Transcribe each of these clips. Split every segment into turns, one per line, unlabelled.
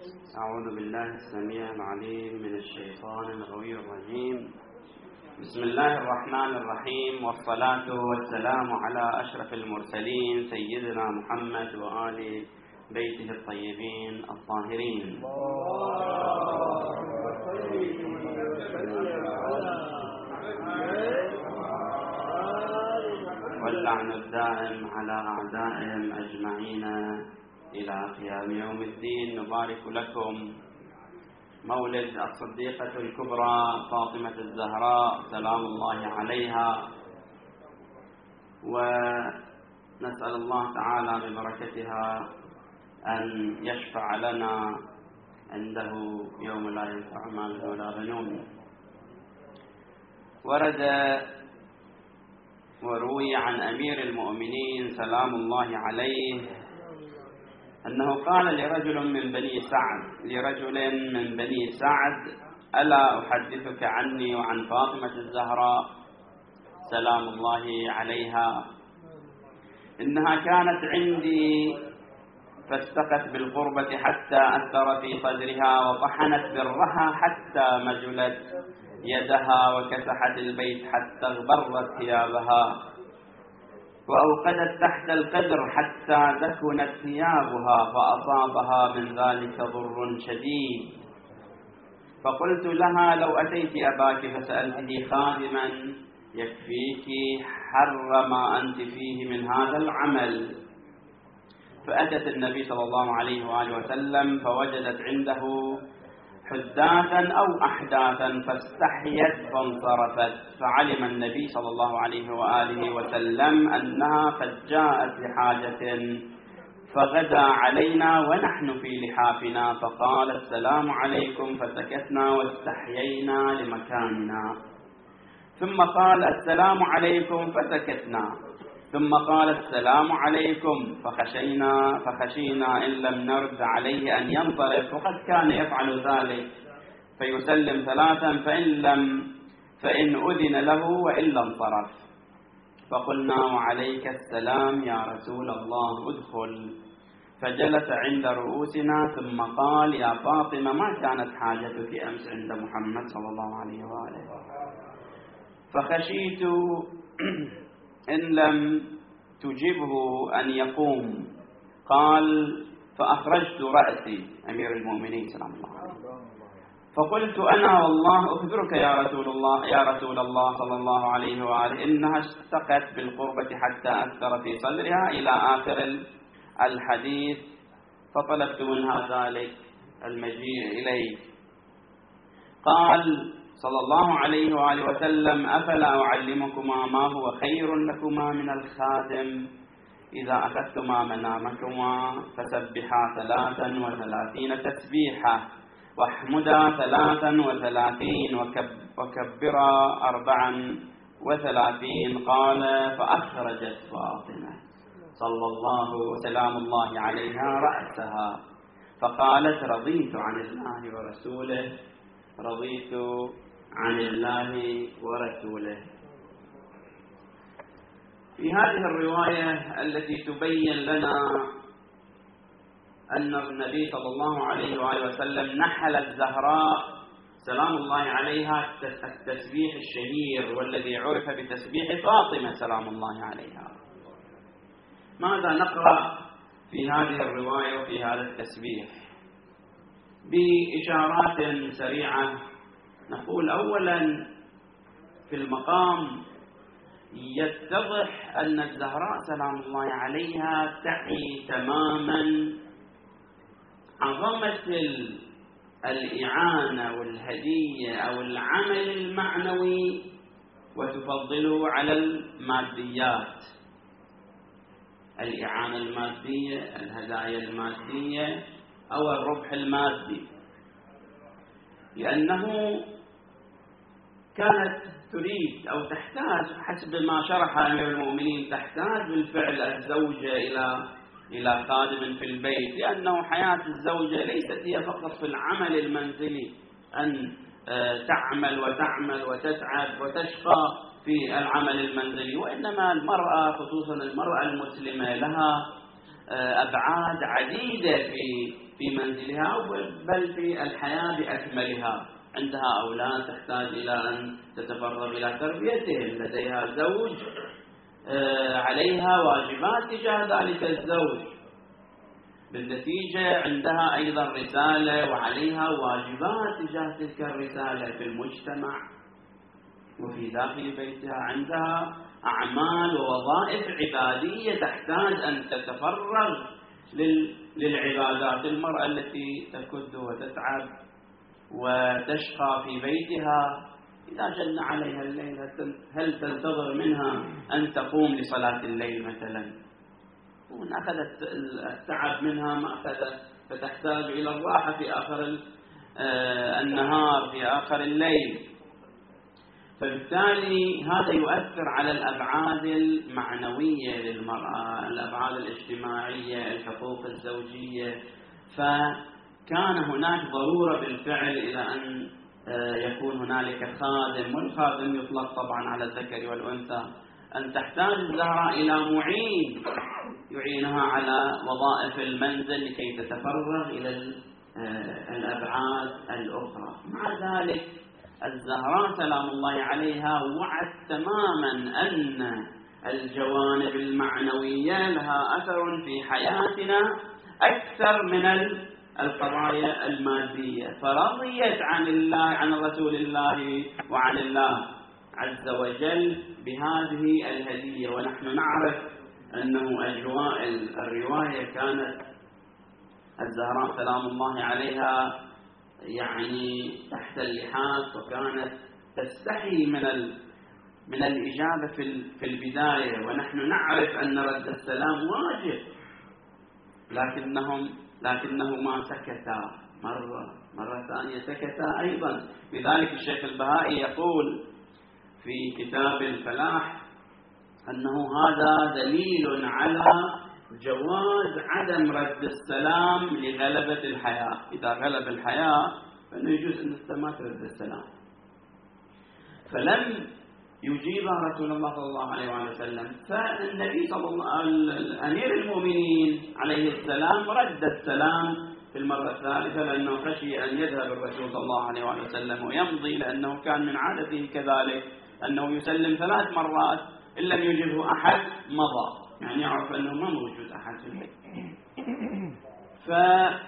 أعوذ بالله السميع العليم من الشيطان الغوي الرجيم. بسم الله الرحمن الرحيم، والصلاة والسلام على أشرف المرسلين سيدنا محمد وآل بيته الطيبين الطاهرين، واللعن الدائم على أعدائهم أجمعين إلى قيام يوم الدين. نبارك لكم مولد الصديقة الكبرى فاطمة الزهراء سلام الله عليها، ونسأل الله تعالى ببركتها أن يشفع لنا عنده يوم لا ينفع مال ولا بنون. ورد وروي عن أمير المؤمنين سلام الله عليه أنه قال لرجل من بني سعد ألا أحدثك عني وعن فاطمة الزهراء سلام الله عليها، إنها كانت عندي فاستقت بالقربة حتى أثر في صدرها، وطحنت برها حتى مجلت يدها، وكسحت البيت حتى اغبرت ثيابها، وأوقدت تحت القدر حتى دكنت ثيابها، فأصابها من ذلك ضر شديد. فقلت لها لو أتيت أباك فسألته خادما يكفيك حر ما أنت فيه من هذا العمل. فأتت النبي صلى الله عليه وآله وسلم فوجدت عنده حداثا أو أحداثا فاستحيت فانصرفت، فعلم النبي صلى الله عليه وآله وسلم أنها قد جاءت لحاجة، فغدا علينا ونحن في لحافنا، فقال السلام عليكم، فسكتنا واستحيينا لمكاننا، ثم قال السلام عليكم فسكتنا، ثم قال السلام عليكم، فخشينا إن لم نرد عليه أن ينصرف، وقد كان يفعل ذلك فيسلم ثلاثا، فإن أذن له وإلا انصرف. فقلنا وعليك السلام يا رسول الله ادخل، فجلس عند رؤوسنا ثم قال يا فاطمة ما كانت حاجتك أمس عند محمد صلى الله عليه وآله، فخشيت إن لم تجبه أن يقوم. قال فأخرجت رأسي أمير المؤمنين سلام الله عليه، فقلت أنا والله أخبرك يا رسول الله صلى الله عليه وآله إنها اشتقت بالقربة حتى أثر في صدرها إلى آخر الحديث، فطلبت منها ذلك المجيء إليه. قال صلى الله عليه وآله وسلم أفلا أعلمكما ما هو خير لكما من الخادم؟ إذا أخذتما منامكما فسبحا 33 تسبيحة، واحمدا 33، وكبرا 34. قال فأخرجت فاطمة صلى الله وسلام الله عليها رأسها، فقالت رضيت عن الله ورسوله، رضيت عن الله ورسوله. في هذه الرواية التي تبين لنا أن النبي صلى الله عليه وآله وسلم نحل الزهراء سلام الله عليها التسبيح الشهير والذي عرف بتسبيح فاطمة سلام الله عليها. ماذا نقرأ في هذه الرواية وفي هذا التسبيح؟ بإشارات سريعة نقول أولا في المقام يتضح أن الزهراء سلام الله عليها تعي تماما عظمة الإعانة والهدية أو العمل المعنوي، وتفضله على الماديات، الإعانة المادية، الهدايا المادية أو الربح المادي، لأنه كانت تريد أو تحتاج حسب ما شرح أمير المؤمنين، تحتاج بالفعل الزوجة إلى خادم في البيت، لأنه حياة الزوجة ليست هي فقط في العمل المنزلي أن تعمل وتعمل وتتعب وتشقى في العمل المنزلي، وإنما المرأة خصوصا المرأة المسلمة لها أبعاد عديدة في منزلها، بل في الحياة بأكملها. عندها أولاد تحتاج إلى أن تتفرغ إلى تربيتهم، لديها زوج عليها واجبات تجاه ذلك الزوج، بالنتيجة عندها أيضا رسالة وعليها واجبات تجاه تلك الرسالة في المجتمع وفي داخل بيتها. عندها أعمال ووظائف عبادية تحتاج أن تتفرغ للعبادات. المرأة التي تكد وتتعب وتشقى في بيتها إذا جن عليها الليل هل تنتظر منها أن تقوم لصلاة الليل مثلا؟ وإن أخذت التعب منها ما أخذت، فتحتاج إلى الراحة في آخر النهار، في آخر الليل. فبالتالي هذا يؤثر على الأبعاد المعنوية للمرأة، الأبعاد الاجتماعية، الحقوق الزوجية. فكان هناك ضرورة بالفعل إلى أن يكون هنالك خادم، والخادم يطلق طبعا على الذكر والأنثى. أن تحتاج الزهراء إلى معين يعينها على وظائف المنزل لكي تتفرغ إلى الأبعاد الأخرى. مع ذلك الزهراء سلام الله عليها وعت تماما أن الجوانب المعنوية لها أثر في حياتنا أكثر من القضايا المادية، فرضيت عن الله، عن رسول الله وعن الله عز وجل بهذه الهدية. ونحن نعرف أنه الرواية كانت الزهراء سلام الله عليها يعني تحت اللحاف، وكانت تستحي من الإجابة في البداية. ونحن نعرف أن رد السلام واجب، لكنه ما سكتا مرة ثانية، سكتا أيضا. لذلك الشيخ البهائي يقول في كتاب الفلاح أنه هذا دليل على جواز عدم رد السلام لغلبة الحياة. إذا غلب الحياة فإنه يجوز أن أنت ما ترد السلام. فلم يجيب رسول الله صلى الله عليه وسلم، فالنبي أمير المؤمنين عليه السلام رد السلام في المرة الثالثة، لأنه خشي أن يذهب الرسول صلى الله عليه وسلم ويمضي، لأنه كان من عادته كذلك أنه يسلم 3 مرات، إن لم يجبه أحد مضى، يعني يعرف أنه ما موجود أحد في البيت. فهنا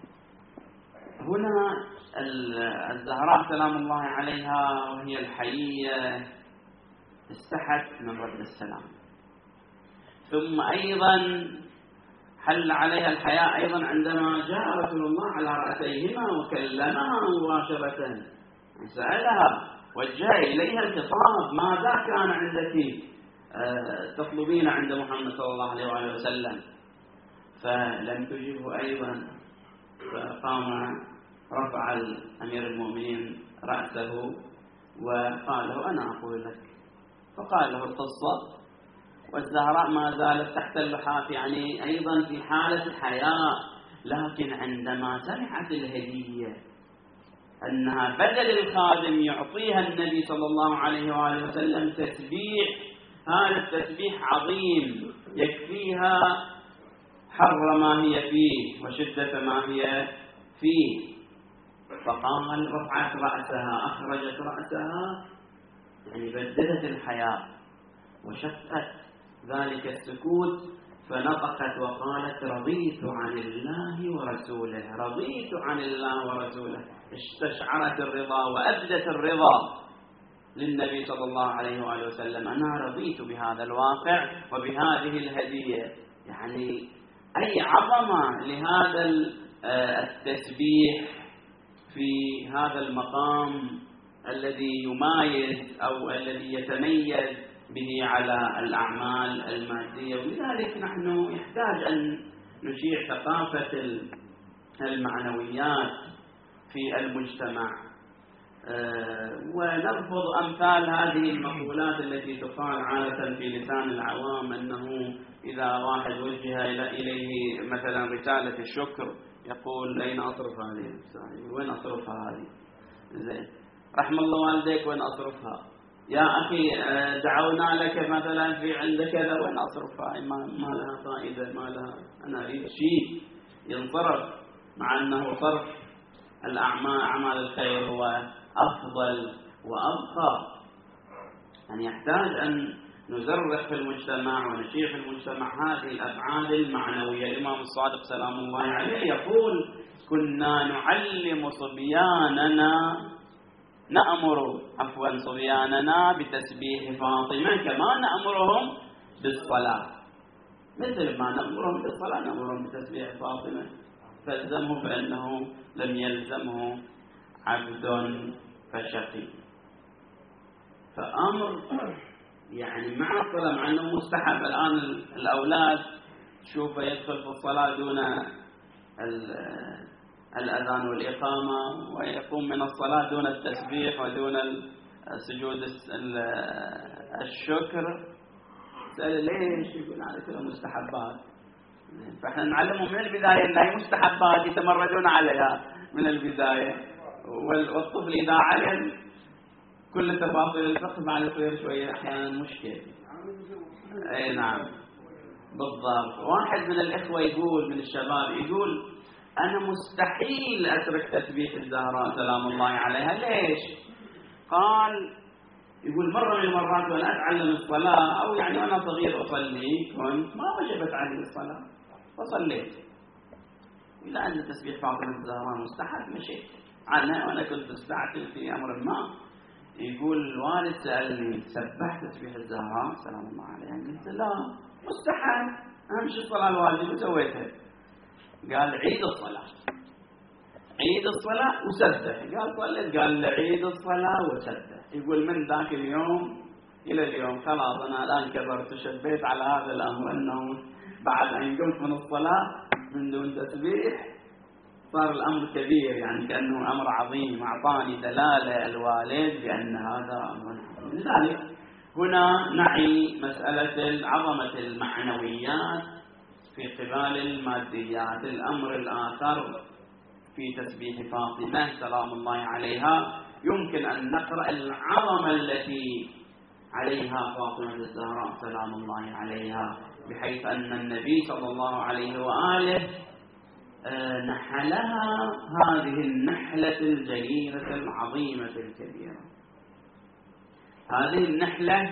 الزهراء سلام الله عليها وهي الحيية استحت من رد السلام. ثم أيضا حل عليها الحياء أيضا عندما جاء رسول الله على رأسيهما وكلمها مباشرة، سألها وجه إليها الخطاب: ماذا كان عندك تطلبين عند محمد صلى الله عليه وسلم؟ فلم تجبه أيضا. فقام رفع أمير المؤمنين رأسه وقال له: أنا أقول لك. فقال له القصة، والزهراء ما زالت تحت اللحاف، يعني أيضا في حالة حياء. لكن عندما سمعت الهدية أنها بدل الخادم يعطيها النبي صلى الله عليه وآله وسلم تسبيح، هذا التسبيح عظيم يكفيها حر ما هي فيه وشدة ما هي فيه. فقال رفعت رأسها، أخرجت رأسها، يعني بدلت الحياة وشقت ذلك السكوت، فنطقت وقالت: رضيت عن الله ورسوله. رضيت عن الله ورسوله. استشعرت الرضا وأبدت الرضا للنبي صلى الله عليه وآله وسلم. أنا رضيت بهذا الواقع وبهذه الهدية. يعني أي عظمة لهذا التسبيح في هذا المقام الذي يمايز أو الذي يتميز به على الأعمال المادية. ولذلك نحن يحتاج أن نشيع ثقافة المعنويات في المجتمع، ونرفض أمثال هذه المقولات التي تقال عادة في لسان العوام، أنه إذا واحد وجه إليه مثلا رسالة الشكر يقول: أين أصرف هذه؟ وين أصرفها هذه؟ زين، رحم الله والديك، وين أصرفها؟ يا أخي دعونا لك مثلا في عند كذا، وين أصرفها؟ ما لها فائدة، ما لها. أنا أريد شيء ينصرف، مع أنه صرف أعمال الخير هو أفضل وأبقى. يعني يحتاج أن نزرع في المجتمع ونشيع في المجتمع هذه الأبعاد المعنوية. الإمام الصادق سلام الله عليه يقول: كنا نعلم صبياننا بتسبيح فاطمة كما نأمرهم بالصلاة. مثل ما نأمرهم بالصلاة نأمرهم بتسبيح فاطمة. فالزمه فإنه لم يلزمه عبد فشقي. فأمر يعني مع الصلاة، مع أنه مستحب. الآن الأولاد تشوفه يدخل في الصلاة دون الأذان والإقامة، ويقوم من الصلاة دون التسبيح ودون سجود الشكر. سأل ليش؟ يقول هذا كله مستحبات. فإحنا نعلمهم من البداية أن هي مستحبات يتمردون عليها من البداية. والطفل إذا علم كل تفاصيل الفقه مع يصير شوية أحيانا مشكلة. أي نعم بالضبط. واحد من الإخوة يقول، من الشباب يقول: أنا مستحيل أترك تسبيح الزهراء سلام الله عليها. ليش؟ قال: يقول مرة من المرات وأنا أتعلم الصلاة، أو يعني وأنا صغير أصلي، كنت ما وجبت علي الصلاة فصليت، إلا أن تسبيح فاطمة الزهراء مستحب، مشيت عنها وأنا كنت مستعجل في أمر ما. يقول الوالد سألني: سبحت تسبيح الزهراء سلام الله عليها؟ قلت: لا، مستحب، أهم شيء الصلاة الواجبة وسويتها. قال: عيد الصلاة، عيد الصلاة وسبح. قال: صليت. قال: عيد الصلاة وسبح. يقول من ذاك اليوم إلى اليوم خلاص أنا الآن كبرت وشبيت على هذا الأمر، أنه بعد أن قمت من الصلاة من دون تسبيح صار الأمر كبير، يعني كأنه أمر عظيم. أعطاني دلالة الوالد بأن هذا أمر عظيم. لذلك هنا نعي مسألة عظمة المعنويات في قبال الماديات. الأمر الآخر في تسبيح فاطمة سلام الله عليها، يمكن أن نقرأ العظمة التي عليها فاطمة الزهراء سلام الله عليها، بحيث أن النبي صلى الله عليه وآله نحلها هذه النحلة الجليلة العظيمة الكبيرة. هذه النحلة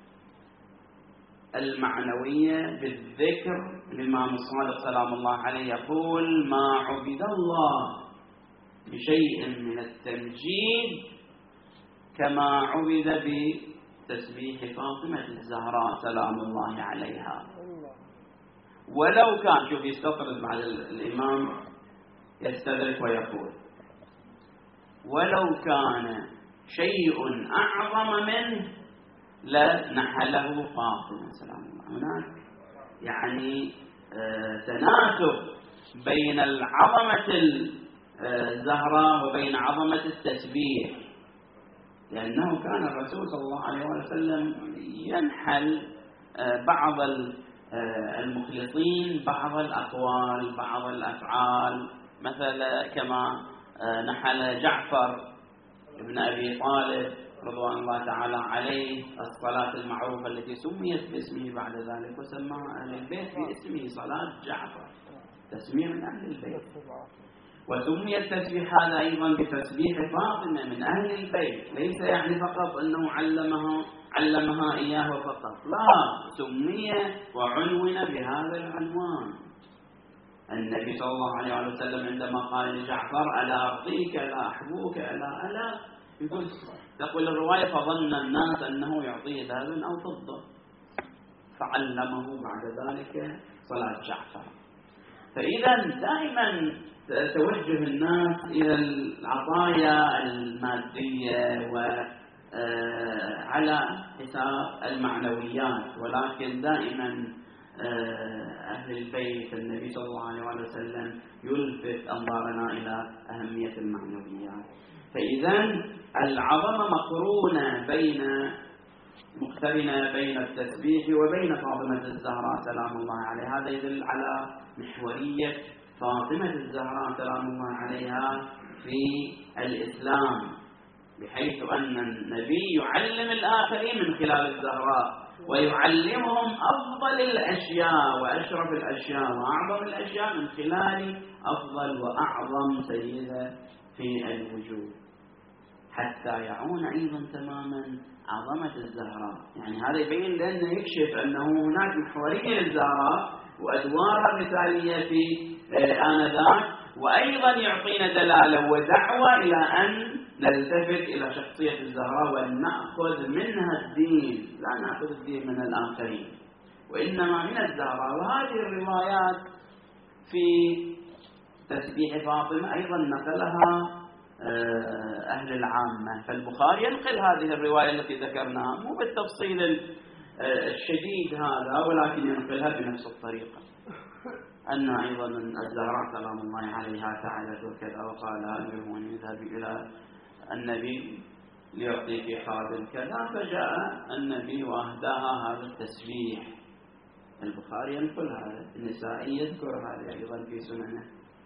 المعنوية بالذكر. الإمام الصادق سلام الله عليه يقول: ما عبد الله بشيء من التمجيد كما عبد بتسبيح فاطمة الزهراء سلام الله عليها. ولو كان، شوف يستطرد بعد الإمام يستدرك ويقول: ولو كان شيء أعظم منه لنحله فاطمة سلام الله. هناك يعني تناسب بين العظمة الزهراء وبين عظمة التسبيح، لأنه كان الرسول صلى الله عليه وسلم ينحل بعض المخلصين بعض الأقوال بعض الأفعال، مثلا كما نحل جعفر ابن أبي طالب رضوان الله تعالى عليه الصلاة المعروفة التي سميت باسمه بعد ذلك، وسماها أهل البيت باسمه صلاة جعفر، تسمية من أهل البيت. وسمي التسبيح هذا أيضا بتسبيح فاطمة من أهل البيت، ليس يعني فقط أنه علمها إياه فقط، لا، سمي وعنون بهذا العنوان. النبي صلى الله عليه وسلم عندما قال لجعفر: ألا أرضيك، ألا أحبوك، ألا تقول الرواية: فظن الناس أنه يعطيه ذهبا أو فضة، فعلمه بعد ذلك صلاة جعفر. فإذا دائما توجه الناس إلى العطايا المادية وعلى حساب المعنويات، ولكن دائما أهل البيت النبي صلى الله عليه وسلم يلفت أنظارنا إلى أهمية المعنويات. فإذا العظمة مقترنة بين التسبيح وبين فاطمة الزهراء سلام الله عليها. هذا يدل على محورية فاطمة الزهراء سلام الله عليها في الإسلام. بحيث أن النبي يعلم الآخرين من خلال الزهراء، ويعلمهم أفضل الأشياء وأشرف الأشياء وأعظم الأشياء من خلال أفضل وأعظم سيدة في الوجود، حتى يعون أيضا تماما عظمة الزهراء. يعني هذا يبين لأنه يكشف أنه هناك محورية للزهراء وأدوارها المثالية في آنذاك، وأيضا يعطينا دلالة ودعوة إلى أن نلتفت إلى شخصية الزهراء وأن نأخذ منها الدين، لا نأخذ الدين من الآخرين وإنما من الزهراء. وهذه الروايات في تسبيح فاطمة أيضا نقلها أهل العامة، فالبخاري ينقل هذه الرواية التي ذكرناها مو بالتفصيل الشديد هذا، ولكن ينقلها بنفس الطريقة، أن أيضا الزهراء سلام الله عليها فعلت وكذا وقال أمره أن يذهب إلى النبي ليعطيك خادم كذا، فجاء النبي وأهداها هذا التسبيح. البخاري ينقل هذا، النسائي يذكر هذا أيضا في سننه.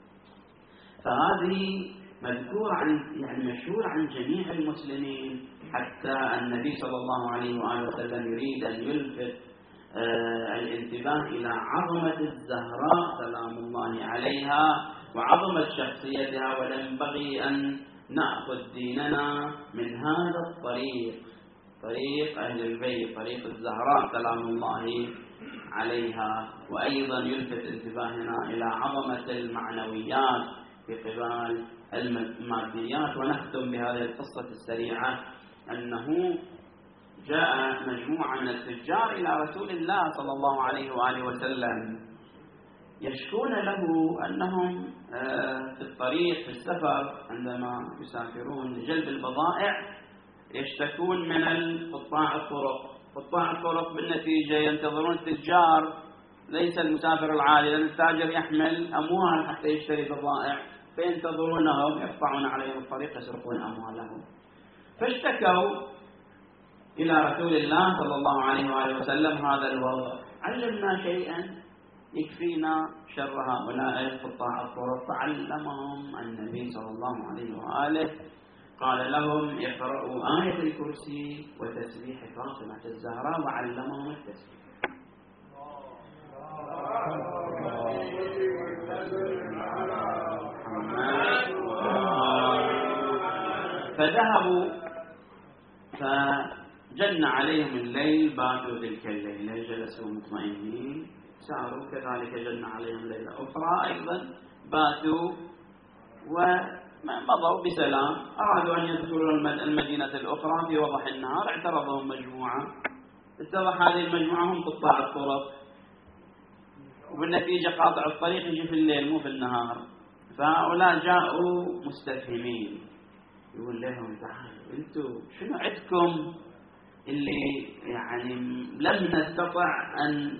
فهذه مذكور يعني مشهور عن جميع المسلمين، حتى النبي صلى الله عليه وآله وسلم يريد أن يلفت الانتباه إلى عظمة الزهراء سلام الله عليها وعظمة شخصيتها، وينبغي أن نأخذ ديننا من هذا الطريق، طريق أهل البيت، طريق الزهراء سلام الله عليها. وأيضا يلفت انتباهنا إلى عظمة المعنويات في قبال الماديات. ونختم بهذه القصة السريعة أنه جاء مجموعة من التجار إلى رسول الله صلى الله عليه وآله وسلم يشكون له أنهم في الطريق في السفر عندما يسافرون لجلب البضائع يشتكون من قطاع الطرق. قطاع الطرق بالنتيجة ينتظرون التجار، ليس المسافر العادي، لأن التاجر يحمل أموال حتى يشتري بضائع، فينتظرونهم يقطعون عليهم الطريق يسرقون أموالهم. فاشتكوا إلى رسول الله صلى الله عليه وآله وسلم هذا الوضع، علمنا شيئا يكفينا شر هؤلاء قطاع الطرق. فعلمهم النبي صلى الله عليه وآله، قال لهم اقرأوا آية الكرسي وتسبيح فاطمة الزهراء، وعلمهم التسبيح. فذهبوا فجن عليهم الليل، باتوا تلك الليلة، جلسوا مطمئنين، ساروا كذلك جن عليهم ليلة أخرى أيضا باتوا ومضوا بسلام. أرادوا أن يدخلوا المدينة الأخرى في وضح النهار، اعترضهم مجموعة، اتضح هذه المجموعة هم قطاع الطرق، وبالنتيجة قاطع الطريق يجي في الليل مو في النهار. فهؤلاء جاءوا مستفهمين، يقول لهم تعالوا انتم شنو عندكم اللي يعني لم نستطع أن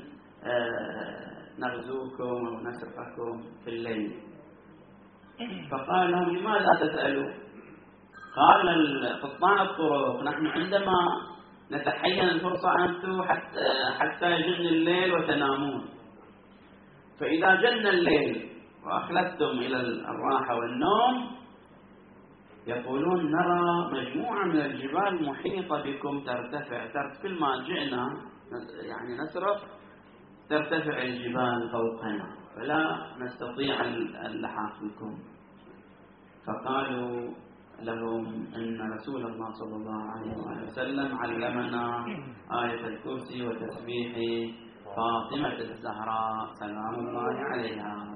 نغزوكم أو نسرقكم في الليل؟ فقال لهم لماذا تسألوا؟ قال قطاع الطرق نحن عندما نتحين الفرصة أنتم حتى يجن الليل وتنامون، فإذا جن الليل وأخلدتم إلى الراحة والنوم يقولون نرى مجموعة من الجبال محيطة بكم ترتفع، كل ما جئنا يعني نسرق ترتفع الجبال فوقنا فلا نستطيع اللحاق بكم. فقالوا لهم إن رسول الله صلى الله عليه وسلم علمنا آية الكرسي وتسبيح فاطمة الزهراء سلام الله عليها.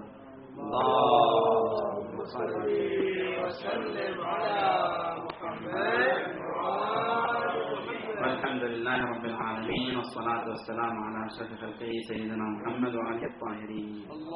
اللهم صل وسلم على محمد والحمد لله رب العالمين، والصلاة والسلام على أشرف خلقه سيدنا محمد وآله الطاهرين.